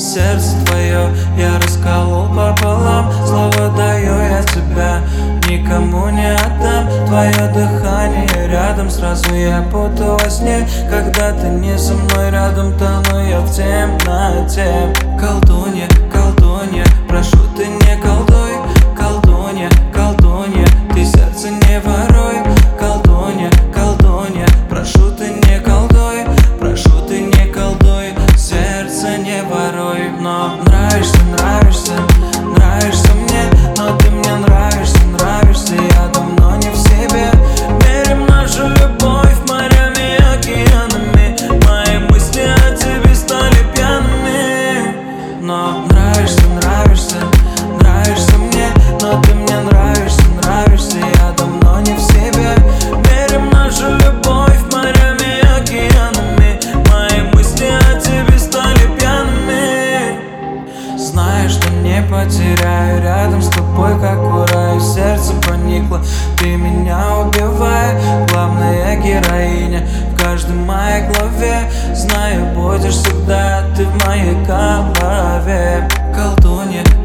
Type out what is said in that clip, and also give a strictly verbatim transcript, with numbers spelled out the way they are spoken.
сердце твое я расколол пополам. Слово даю я тебя, никому не отдам. Твое дыхание рядом, сразу я буду во сне. Когда ты не со мной рядом, тону я в темноте. Колдунья, колдунья, прошу, ты не колдуй. Колдунья, колдунья, ты сердце не воруй. Колдунья, колдунья, прошу, ты не колдуй. Прошу, ты не колдуй, сердце не воруй. Но нравишься, нравишься, нравишься мне. Но ты мне нравишься, нравишься, я давно не в себе. Мерим нашу любовь морями и океанами. Мои мысли о тебе стали пьяными. Но нравишься, нравишься, нравишься мне. Но ты мне нравишься, нравишься, я давно не в себе. Мерим нашу любовь морями и океанами. Мои мысли о тебе стали пьяными. Знаешь, что не потеряю рядом с тобой, как в раю. Сердце проникло, ты меня убивай. Главная героиня в каждой моей главе. Знаю, будешь всегда ты в моей голове. Колдунья,